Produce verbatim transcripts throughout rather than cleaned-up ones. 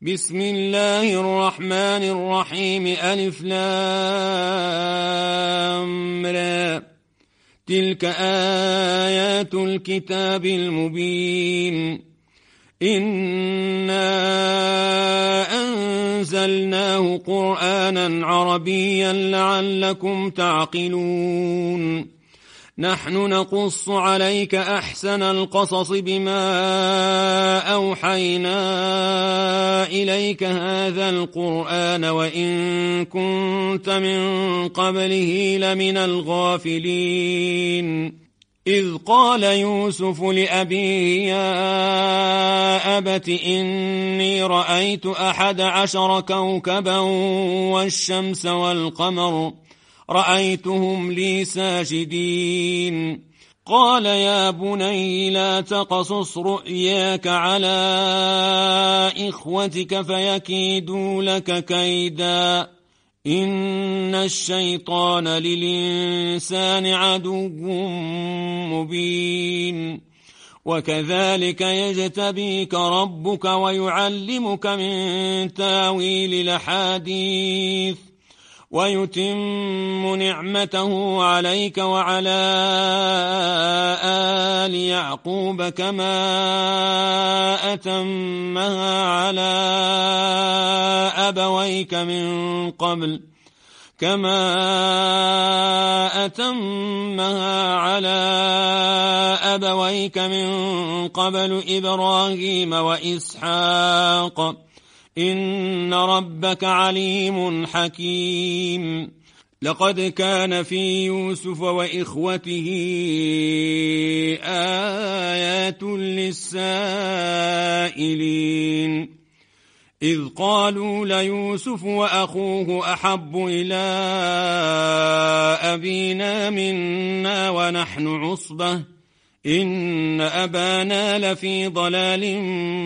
بسم الله الرحمن الرحيم ألف لام را تلك آيات الكتاب المبين إنا أنزلناه قرآنا عربيا لعلكم تعقلون نحن نقص عليك أحسن القصص بما أوحينا إليك هذا القرآن وإن كنت من قبله لمن الغافلين إذ قال يوسف لأبيه يا أبت إني رأيت أحد عشر كوكبا والشمس والقمر رأيتهم لي ساجدين قال يا بني لا تقصص رؤياك على إخوتك فيكيدوا لك كيدا إن الشيطان للإنسان عدو مبين وكذلك يجتبيك ربك ويعلمك من تاويل الأحاديث ويتم نعمته عليك وعلى آل يعقوب كما أتمها على أبويك من قبل كما أتمها على أبويك من قبل إبراهيم وإسحاق إن ربك عليم حكيم لقد كان في يوسف وإخوته آيات للسائلين إذ قالوا ليوسف وأخوه أحب إلى أبينا منا ونحن عصبة إن أبانا لفي ضلال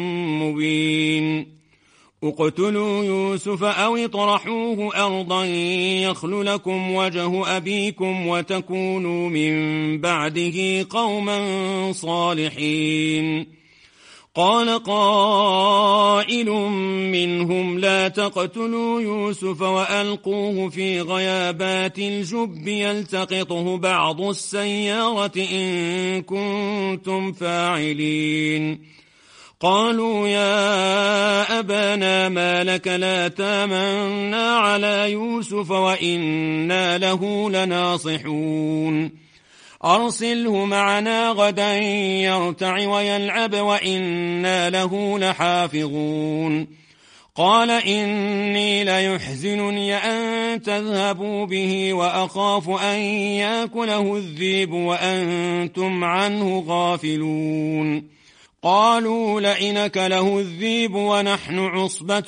مبين اقتلوا يوسف أو اطرحوه أرضا يخل لكم وجه أبيكم وتكونوا من بعده قوما صالحين قال قائل منهم لا تقتلوا يوسف وألقوه في غيابات الجب يلتقطه بعض السيارة إن كنتم فاعلين قالوا يا أبانا ما لك لا تامنا على يوسف وإنا له لناصحون أرسله معنا غدا يرتع ويلعب وإنا له لحافظون قال إني ليحزنني أن تذهبوا به وأخاف أن يأكله الذئب وأنتم عنه غافلون قالوا لئن أكله الذئب ونحن عصبة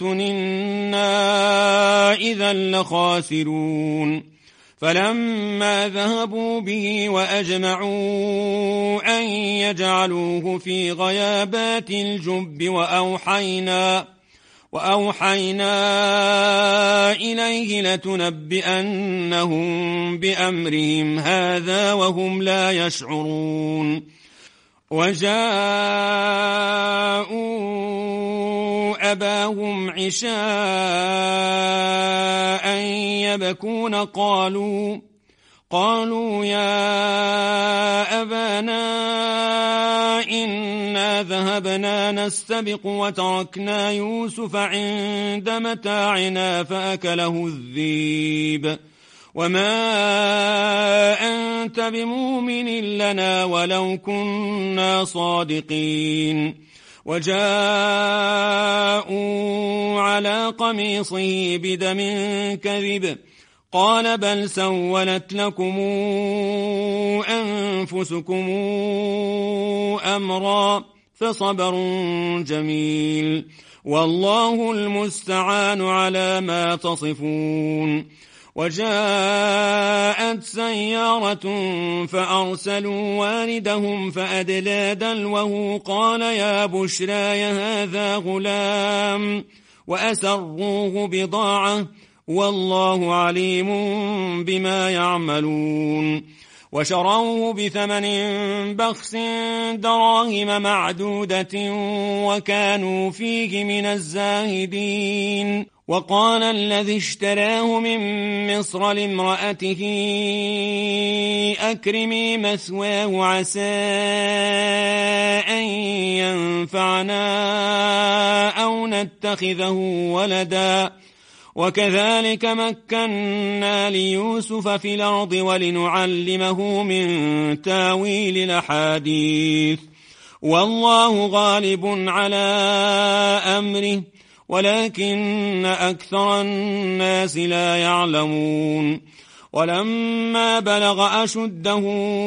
إنا إذا لخاسرون فلما ذهبوا به وأجمعوا أن يجعلوه في غيابات الجب وأوحينا وأوحينا إليه لتنبئنهم بأمرهم هذا وهم لا يشعرون وجاءوا أباهم عشاء يبكون قالوا قالوا يا أبانا إنا ذهبنا نستبق وتركنا يوسف عند متاعنا فأكله الذئب وما أنت بمؤمن لنا ولو كنا صادقين وجاءوا على قميصه بدم كذب قال بل سولت لكم أنفسكم أمرا فصبر جميل والله المستعان على ما تصفون وجاءت سيارة فأرسلوا واردهم فأدلى دلوه قال يا بشراي هذا غلام وأسروه بضاعة والله عليم بما يعملون وشروه بثمن بخس دراهم معدودة وكانوا فيه من الزاهدين. وقال الذي اشتراه من مصر لامرأته أكرمي مثواه عسى أن ينفعنا أو نتخذه ولدا وكذلك مكنا ليوسف في الأرض ولنعلمه من تاويل الأحاديث والله غالب على أمره ولكن أكثر الناس لا يعلمون. ولما بلغ أشده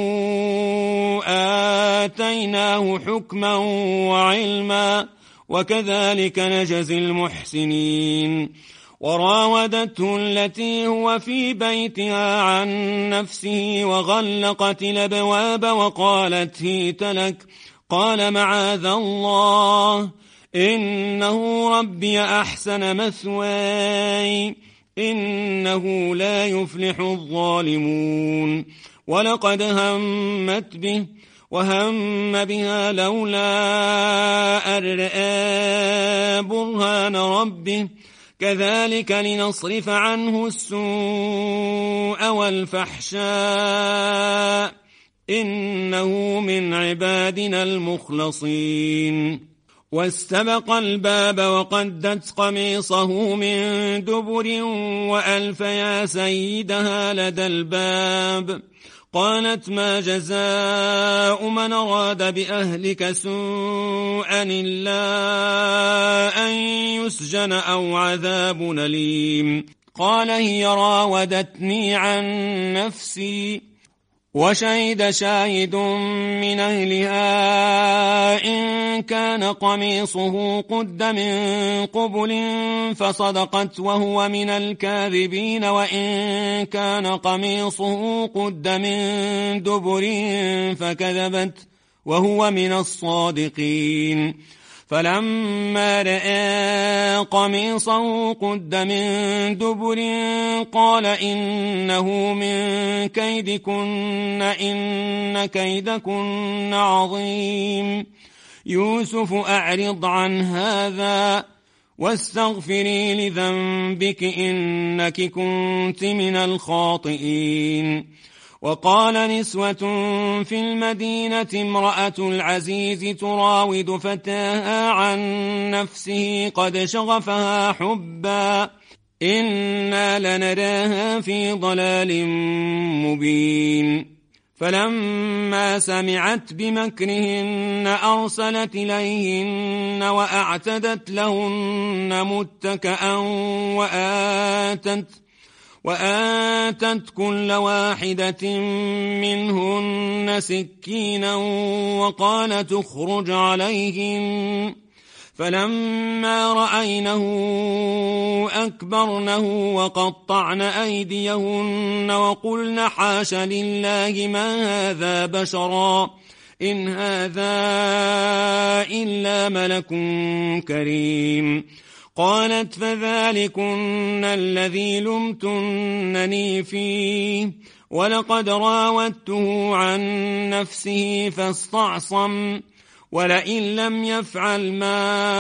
آتيناه حكما وعلما وكذلك نجزي المحسنين. وراودته التي هو في بيتها عن نفسه وغلقت الأبواب وقالت هيت لك قال معاذ الله إنه ربي أحسن مثواي إنه لا يفلح الظالمون. ولقد همت به وهم بها لولا أن رأى برهان ربه كذلك لنصرف عنه السوء والفحشاء إنه من عبادنا المخلصين. واستبق الباب وقدت قميصه من دبر وألف يا سيدها لدى الباب قالت ما جزاء من أراد بأهلك سوءا إلا أن يسجن أو عذاب أليم. قال هي راودتني عن نفسي وشهد شاهد من أهلها إن كان قميصه قد من قبل فصدقت وهو من الكاذبين وإن كان قميصه قد من دبر فكذبت وهو من الصادقين. فلما رأى قميصه قد من دبر قال إنه من كيدكن إن كيدكن عظيم. يوسف أعرض عن هذا واستغفري لذنبك إنك كنت من الخاطئين. وقال نسوة في المدينة امرأة العزيز تراود فتاها عن نفسه قد شغفها حبا إنا لنراها في ضلال مبين. فلما سمعت بمكرهن أرسلت إليهن وأعتدت لهن متكئا وآتت وآتت كل واحدة منهن سكينا وقالت اخرج عليهم. فلما رأينه أكبرنه وقطعن أيديهن وقلن حاش لله ما هذا بشرا إن هذا إلا ملك كريم. قالت فذلكن الذي لمتنني فيه ولقد راودته عن نفسه فاستعصم ولئن لم يفعل ما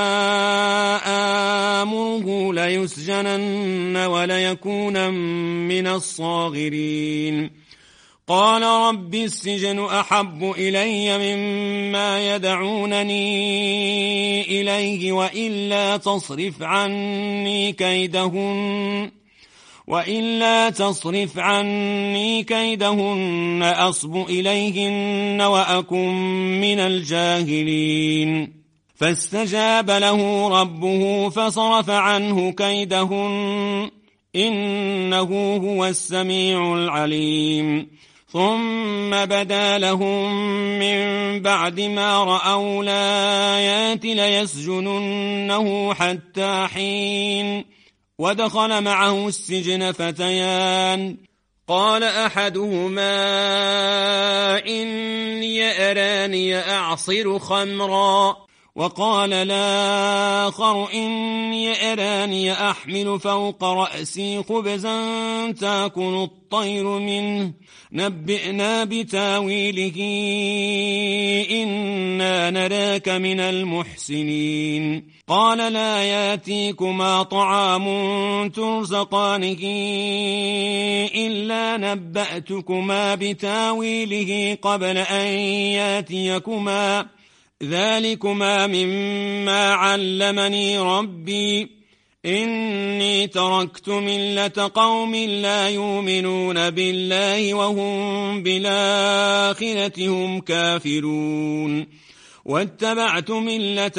آمره ليسجنن وليكون من الصاغرين. قال رب السجن أحب إلي مما يدعونني إليه وإلا تصرف عني كيدهن وإلا تصرف عني كيدهن أصب إليهن وأكن من الجاهلين. فاستجاب له ربه فصرف عنه كيدهن إنه هو السميع العليم. ثم بدا لهم من بعد ما رأوا الآيات ليسجننه حتى حين. ودخل معه السجن فتيان قال أحدهما إني أراني أعصر خمرا وقال الآخر إني أراني أحمل فوق رأسي خبزا تأكل الطير منه نبئنا بتاويله إنا نراك من المحسنين قال لا ياتيكما طعام ترزقانه إلا نبأتكما بتاويله قبل أن ياتيكما ذلكما مما علمني ربي إني تركت ملة قوم لا يؤمنون بالله وهم بالآخرة هم كافرون واتبعت ملة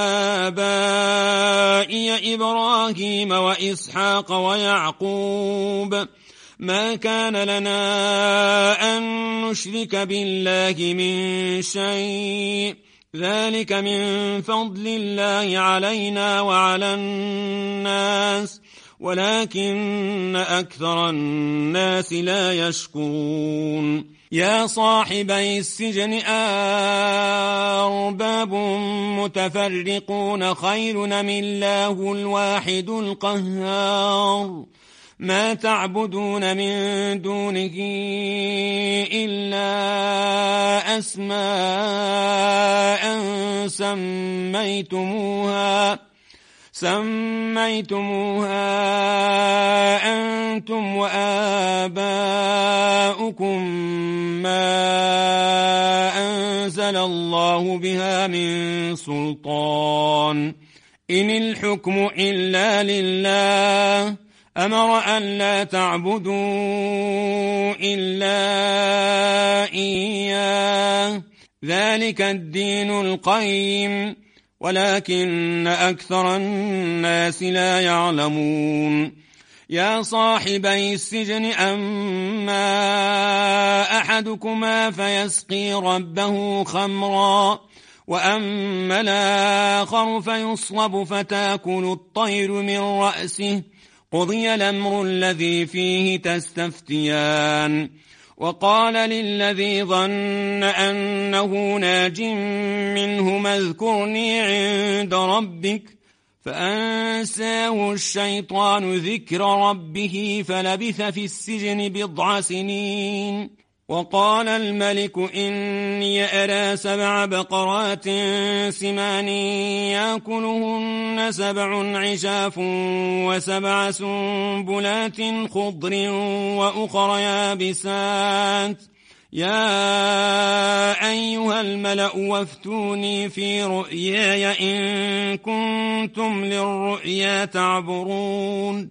آبائي إبراهيم وإسحاق ويعقوب ما كان لنا أن نشرك بالله من شيء ذلك من فضل الله علينا وعلى الناس ولكن أكثر الناس لا يشكرون يا صاحبي السجن أرباب متفرقون خير أم الله الواحد القهار ما تعبدون من دونه إلا أسماء سميتموها سميتموها أنتم وآباؤكم ما أنزل الله بها من سلطان إن الحكم إلا لله أمر أن لا تعبدوا إلا إياه ذلك الدين القيم ولكن أكثر الناس لا يعلمون يا صاحبي السجن أما أحدكما فيسقي ربه خمرا وأما الآخر فيصلب فتاكل الطير من رأسه قضي الأمر الذي فيه تستفتيان وقال للذي ظن أنه ناج منهما اذكرني عند ربك فأنساه الشيطان ذكر ربه فلبث في السجن بضع سنين وقال الملك إني أرى سبع بقرات سمان يأكلهن سبع عجاف وسبع سنبلات خضر وأخر يابسات يا أيها الملأ وافتوني في رؤياي إن كنتم للرؤيا تعبرون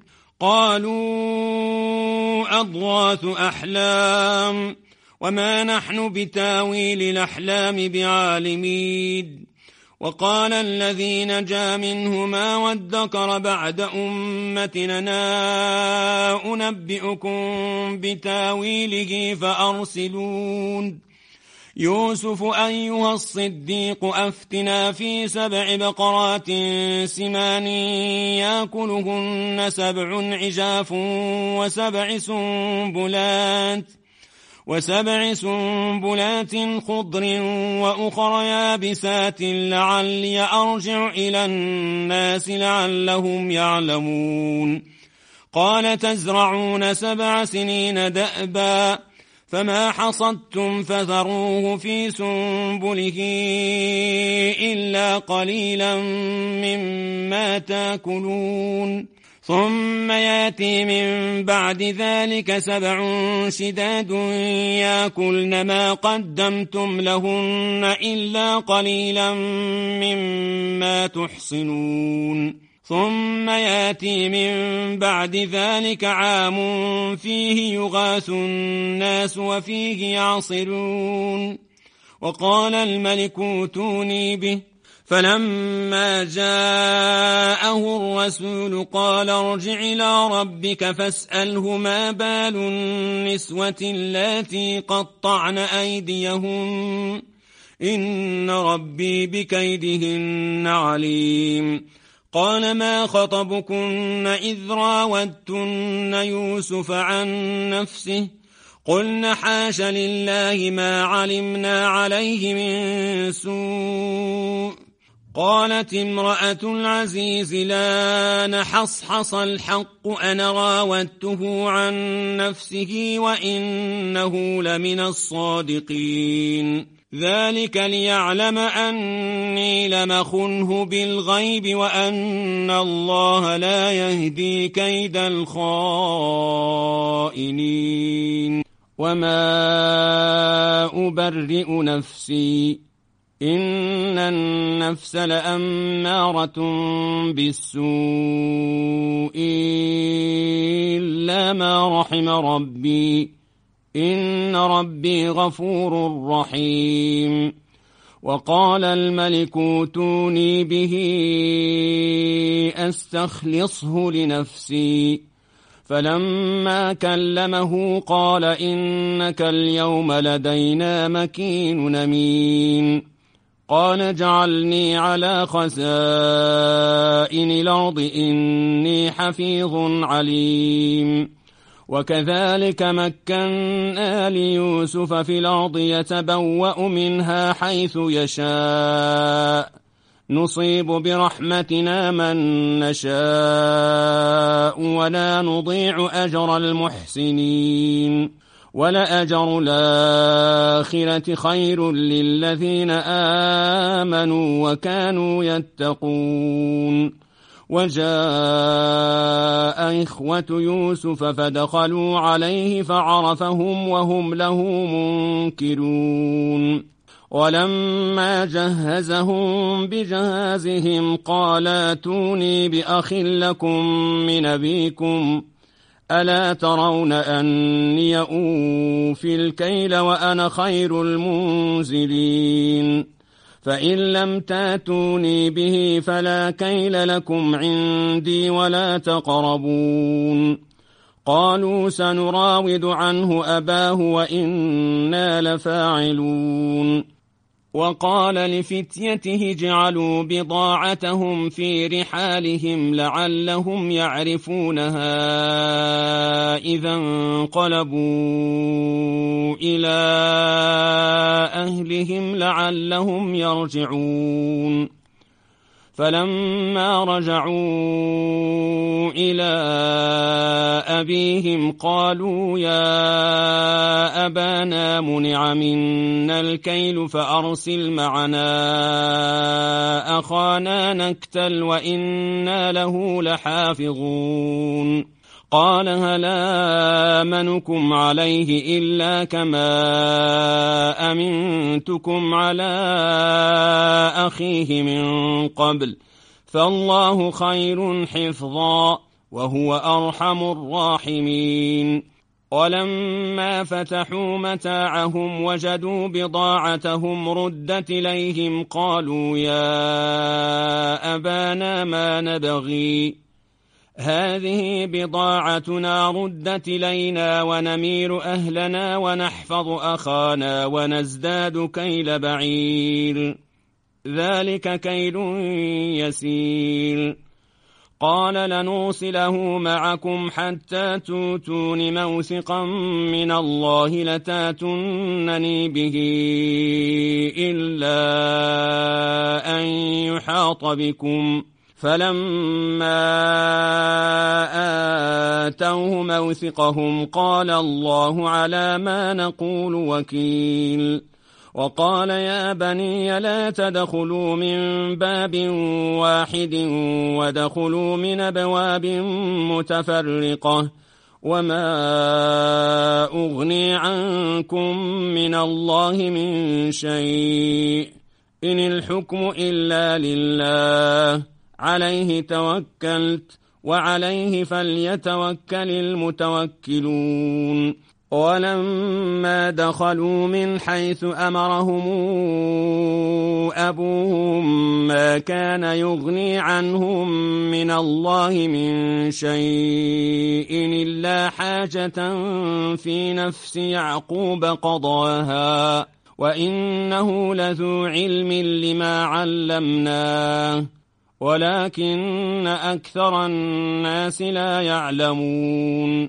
قالوا أضغاث أحلام وما نحن بتاويل الأحلام بعالمين وقال الذي نجا منهما وادكر بعد أمتنا أنبئكم بتاويله فأرسلون يوسف أيها الصديق أفتنا في سبع بقرات سمان يأكلهن سبع عجاف وسبع سنبلات وسبع سنبلات خضر وأخر يابسات لعلي أرجع إلى الناس لعلهم يعلمون قال تزرعون سبع سنين دأبا فما حصدتم فذروه في سنبله إلا قليلا مما تأكلون ثم ياتي من بعد ذلك سبع شداد يأكلن ما قدمتم لهن إلا قليلا مما تحصنون ثم ياتي من بعد ذلك عام فيه يغاث الناس وفيه يعصرون وقال الملك اوتوني به فلما جاءه الرسول قال ارجع إلى ربك فاسأله ما بال النسوة اللاتي قطعن أيديهن إن ربي بكيدهن عليم قال ما خطبكن إذ راودتن يوسف عن نفسه قلن حاش لله ما علمنا عليه من سوء قالت امرأة العزيز لا نحصحص الحق أنا راودته عن نفسه وإنه لمن الصادقين ذلك ليعلم أني لم أخنه بالغيب وأن الله لا يهدي كيد الخائنين وما أبرئ نفسي إن النفس لأمارة بالسوء إلا ما رحم ربي إن ربي غفور رحيم وقال الملك اوتوني به أستخلصه لنفسي فلما كلمه قال إنك اليوم لدينا مكين أمين قال اجعلني على خزائن الأرض إني حفيظ عليم وكذلك مكنا ليوسف في الأرض يتبوأ منها حيث يشاء نصيب برحمتنا من نشاء ولا نضيع أجر المحسنين ولأجر الآخرة خير للذين آمنوا وكانوا يتقون وجاء إخوة يوسف فدخلوا عليه فعرفهم وهم له منكرون ولما جهزهم بجهازهم قال ائتوني بأخ لكم من أبيكم ألا ترون أني أوفي الكيل وأنا خير المنزلين فإن لم تاتوني به فلا كيل لكم عندي ولا تقربون قالوا سنراود عنه أباه وإنا لفاعلون وقال لفتيته اجعلوا بضاعتهم في رحالهم لعلهم يعرفونها إذا انقلبوا إلى أهلهم لعلهم يرجعون فلما رجعوا إلى أبيهم قالوا يا أبانا منع منا الكيل فأرسل معنا أخانا نكتل وإنا له لحافظون قال هل آمنكم عليه إلا كما أمنتكم على أخيه من قبل فالله خير حفظا وهو أرحم الراحمين ولما فتحوا متاعهم وجدوا بضاعتهم ردت إليهم قالوا يا أبانا ما نبغي هذه بضاعتنا ردت إلينا ونمير أهلنا ونحفظ أخانا ونزداد كيل بعير ذلك كيل يسير قال لنرسله معكم حتى توتون موثقا من الله لتاتونني به إلا أن يحاط بكم فلما آتوه موثقهم قال الله على ما نقول وكيل وقال يا بني لا تدخلوا من باب واحد ودخلوا من أبواب متفرقة وما أغني عنكم من الله من شيء إن الحكم إلا لله عليه توكلت وعليه فليتوكل المتوكلون ولما دخلوا من حيث أمرهم أبوهم ما كان يغني عنهم من الله من شيء إلا حاجة في نفس يعقوب قضاها وإنه لذو علم لما علمناه ولكن أكثر الناس لا يعلمون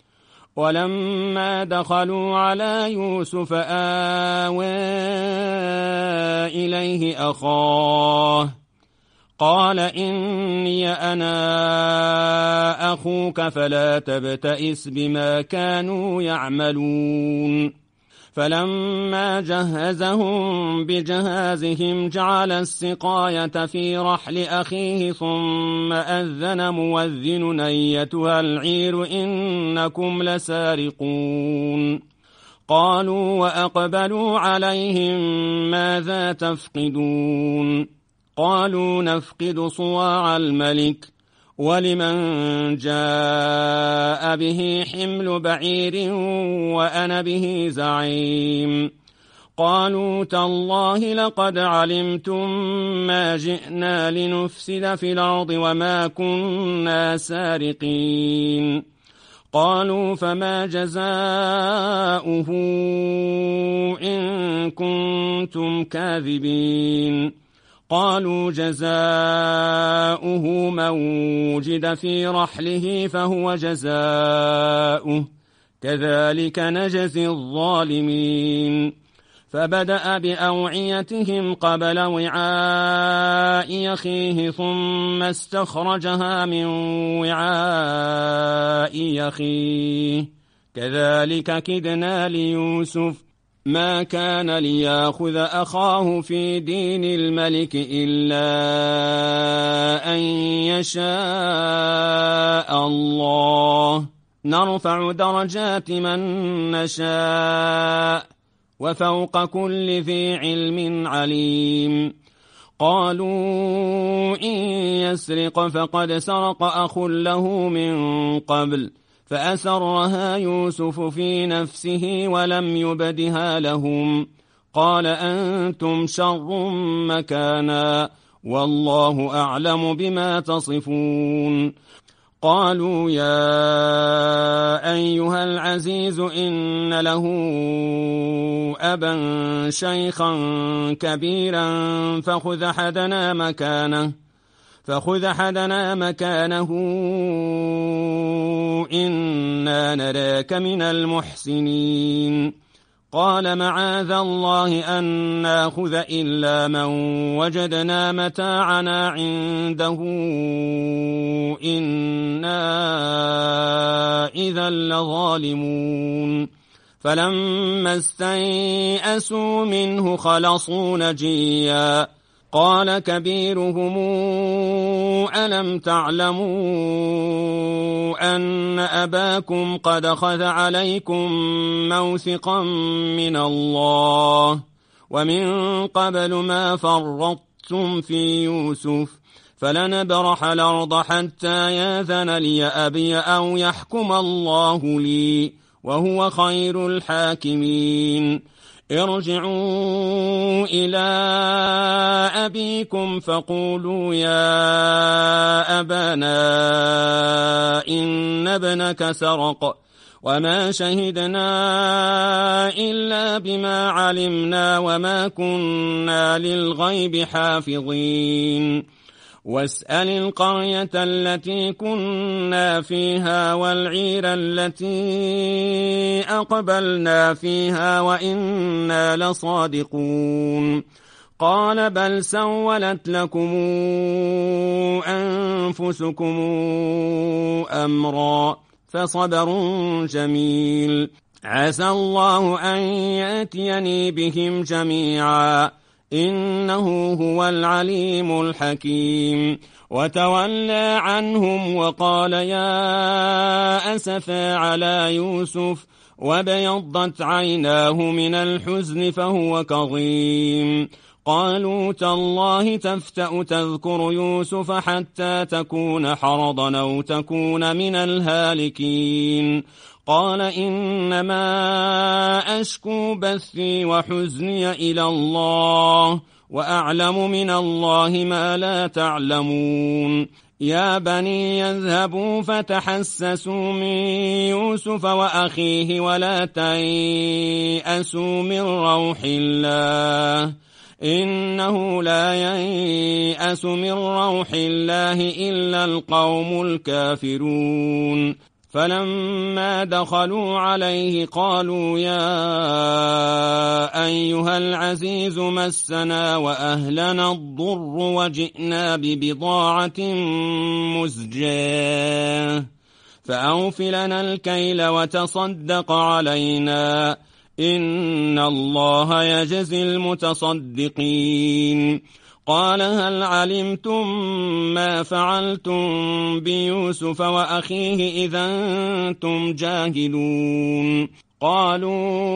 ولما دخلوا على يوسف آوى إليه أخاه قال إني أنا أخوك فلا تبتئس بما كانوا يعملون فلما جهزهم بجهازهم جعل السقاية في رحل أخيه ثم أذن مؤذن أيتها العير إنكم لسارقون قالوا وأقبلوا عليهم ماذا تفقدون قالوا نفقد صواع الملك ولمن جاء به حمل بعير وأنا به زعيم قالوا تالله لقد علمتم ما جئنا لنفسد في الأرض وما كنا سارقين قالوا فما جزاؤه إن كنتم كاذبين قالوا جزاؤه من وجد في رحله فهو جزاؤه كذلك نجزي الظالمين فبدأ بأوعيتهم قبل وعاء أخيه ثم استخرجها من وعاء أخيه كذلك كدنا ليوسف ما كان ليأخذ أخاه في دين الملك إلا أن يشاء الله نرفع درجات من نشاء وفوق كل ذي علم عليم قالوا إن يسرق فقد سرق أخ له من قبل فأسرها يوسف في نفسه ولم يبدها لهم قال أنتم شر مكانا والله أعلم بما تصفون قالوا يا أيها العزيز إن له أبا شيخا كبيرا فخذ أحدنا مكانه فخذ أحدنا مكانه إنا نراك من المحسنين قال معاذ الله أن ناخذ إلا من وجدنا متاعنا عنده إنا إذا لظالمون فلما استيئسوا منه خلصوا نجيا قال كبيرهم ألم تعلموا أن أباكم قد أخذ عليكم موثقا من الله ومن قبل ما فرطتم في يوسف فلنبرح الأرض حتى ياذن لي أبي أو يحكم الله لي وهو خير الحاكمين ارجعوا إلى أبيكم فقولوا يا أبانا إن ابنك سرق وما شهدنا إلا بما علمنا وما كنا للغيب حافظين واسأل القرية التي كنا فيها والعير التي أقبلنا فيها وإنا لصادقون قال بل سولت لكم أنفسكم أمرا فصبر جميل عسى الله أن يأتيني بهم جميعا إنه هو العليم الحكيم وتولى عنهم وقال يا أسفا على يوسف وبيضت عيناه من الحزن فهو كظيم قالوا تالله تفتأ تذكر يوسف حتى تكون حرضا أو تكون من الهالكين قال إنما أشكو بثي وحزني إلى الله وأعلم من الله ما لا تعلمون يا بني يذهبوا فتحسسوا من يوسف وأخيه ولا تيأسوا من روح الله إنه لا ييأس من روح الله إلا القوم الكافرون فلما دخلوا عليه قالوا يا أيها العزيز مسنا وأهلنا الضر وجئنا ببضاعة مزجاة فأوف لنا الكيل وتصدق علينا إن الله يجزي المتصدقين. قال هل علمتم ما فعلتم بيوسف وأخيه إذا أنتم جاهلون؟ قالوا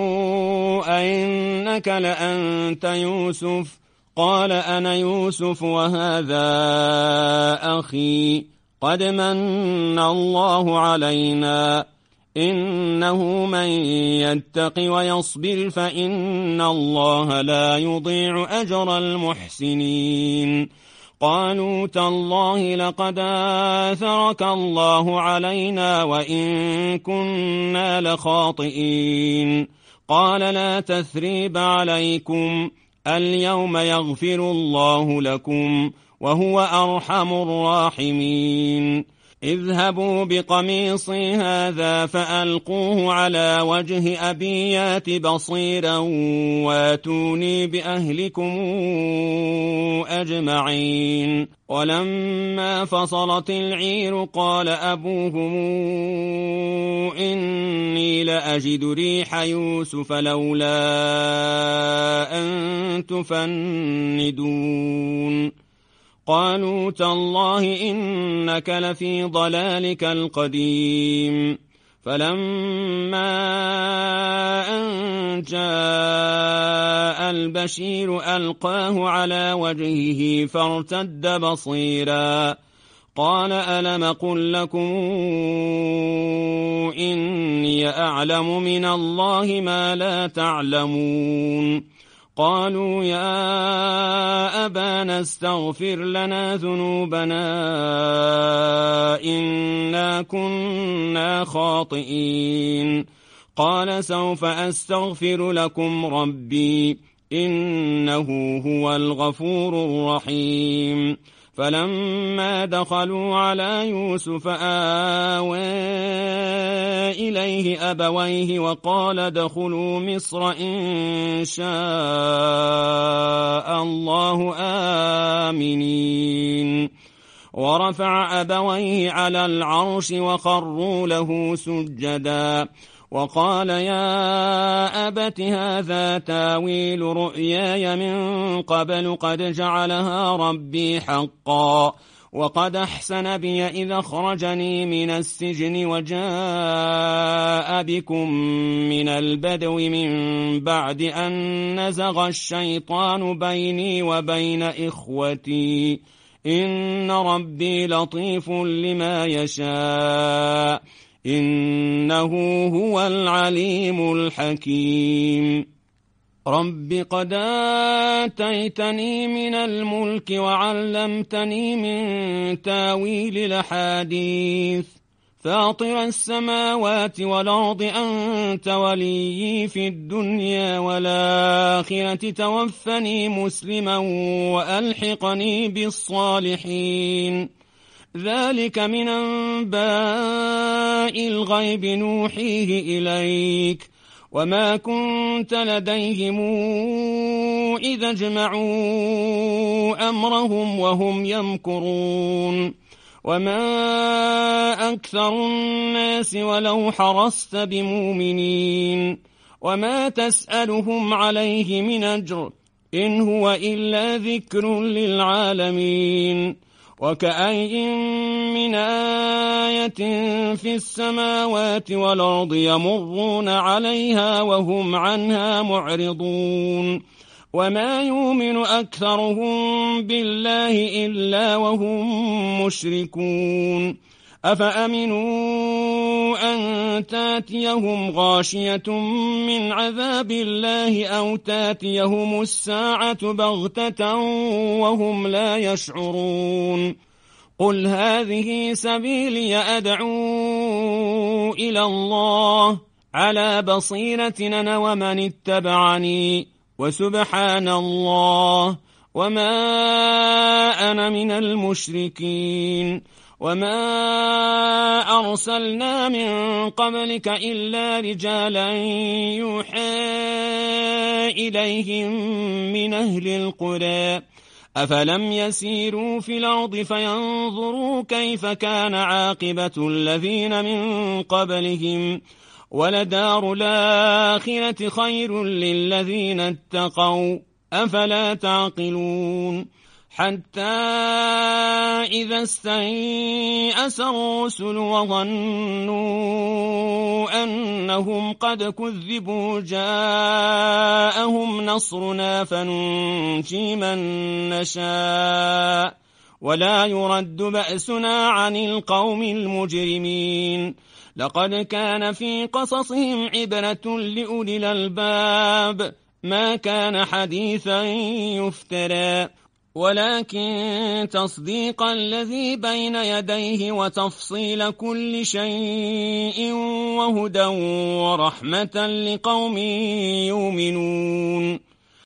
أئنك لأنت يوسف؟ قال أنا يوسف وهذا أخي قد من الله علينا إنه من يتق ويصبر فإن الله لا يضيع أجر المحسنين. قالوا تالله لقد آثرك الله علينا وإن كنا لخاطئين. قال لا تثريب عليكم اليوم يغفر الله لكم وهو أرحم الراحمين. اذهبوا بقميصي هذا فألقوه على وجه أبي يات بصيرا واتوني بأهلكم أجمعين. ولما فصلت العير قال أبوهم إني لأجد ريح يوسف لولا أن تفندون. قالوا تالله إنك لفي ضلالك القديم. فلما أن جاء البشير ألقاه على وجهه فارتد بصيرا قال ألم قل لكم إني أعلم من الله ما لا تعلمون؟ قالوا يا أبانا استغفر لنا ذنوبنا إنا كنا خاطئين. قال سوف أستغفر لكم ربي إنه هو الغفور الرحيم. فلما دخلوا على يوسف آوى إليه أبويه وقال ادخلوا مصر إن شاء الله آمنين. ورفع أبويه على العرش وخروا له سجدا وقال يا أبت هذا تاويل رؤياي من قبل قد جعلها ربي حقا وقد أحسن بي إذا أخرجني من السجن وجاء بكم من البدو من بعد أن نزغ الشيطان بيني وبين إخوتي إن ربي لطيف لما يشاء إنه هو العليم الحكيم. رب قد آتيتني من الملك وعلمتني من تاويل الأحاديث فاطر السماوات والأرض أنت وليي في الدنيا والآخرة توفني مسلما وألحقني بالصالحين. ذلك من أنباء الغيب نوحيه إليك وما كنت لديهم إذا اجمعوا أمرهم وهم يمكرون. وما أكثر الناس ولو حرصت بمؤمنين وما تسألهم عليه من أجر إن هو إلا ذكر للعالمين. وكأي من آية في السماوات والأرض يمرون عليها وهم عنها معرضون. وما يؤمن أكثرهم بالله إلا وهم مشركون. أفأمنوا أن تاتيهم غاشية من عذاب الله أو تاتيهم الساعة بغتة وهم لا يشعرون. قل هذه سبيلي أدعو إلى الله على بصيرة أنا ومن اتبعني وسبحان الله وما أنا من المشركين. وما أرسلنا من قبلك إلا رجالا يوحى إليهم من أهل القرى أفلم يسيروا في الأرض فينظروا كيف كان عاقبة الذين من قبلهم ولدار الآخرة خير للذين اتقوا أفلا تعقلون حتى إذا استيأس الرسل وظنوا أنهم قد كذبوا جاءهم نصرنا فننجي من نشاء ولا يرد بأسنا عن القوم المجرمين لقد كان في قصصهم عبرة لأولي الألباب ما كان حديثا يفترى ولكن تصديق الذي بين يديه وتفصيل كل شيء وهدى ورحمة لقوم يؤمنون